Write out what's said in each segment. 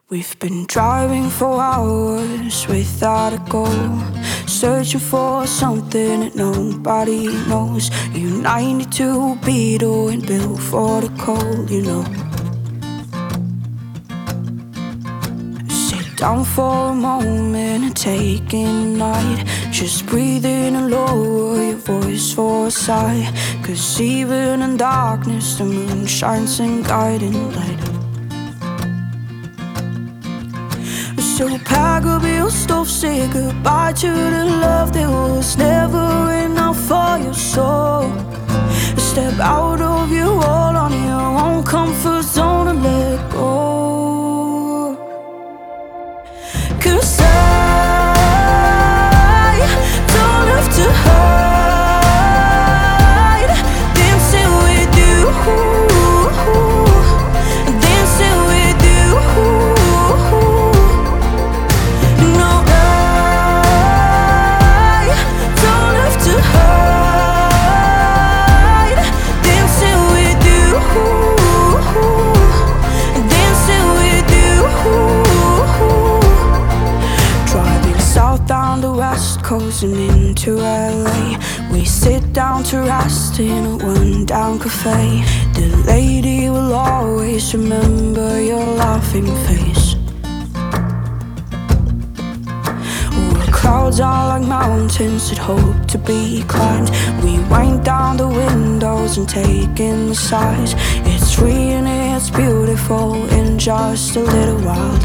We've been driving for hours without a goal, searching for something that nobody knows. You 92 Beetle and built for the cold, you know. Sit down for a moment and take in the night. Just breathe in and lower your voice for a sigh. 'Cause even in darkness the moon shines in guiding light. So pack up your stuff, say goodbye to the love that was never enough for your soul. Step out of your world on your own comfort zone and let go. 'Cause I don't have to hide, dancing with you, dancing with you. Down the west coast and into LA, we sit down to rest in a one-down cafe. The lady will always remember your laughing face. Our clouds are like mountains that hope to be climbed. We wind down the windows and take in the sights. It's free and it's beautiful in just a little while.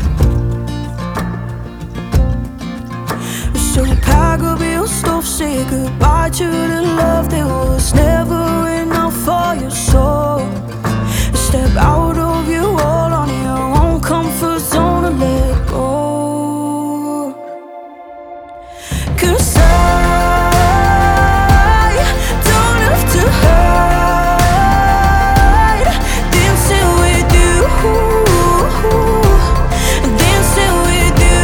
So pack up your stuff, say goodbye to the love that was never enough for your soul. Step out of your world on your own comfort zone and let go. 'Cause I don't have to hide, dancing with you, dancing with you.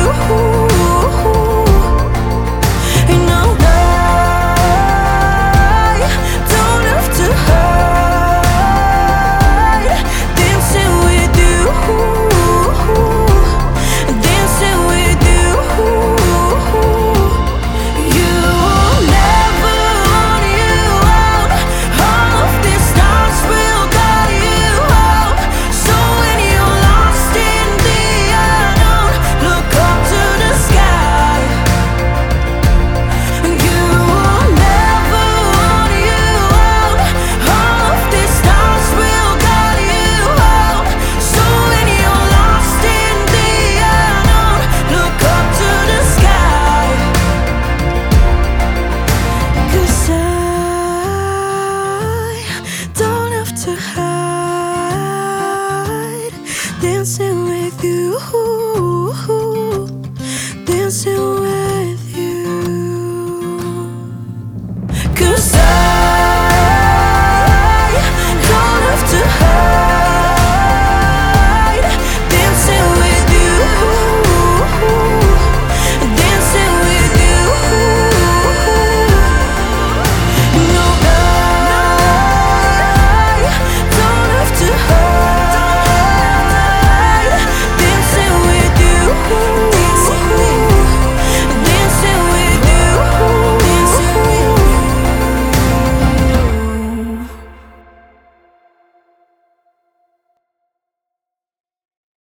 To hide, dancing with you.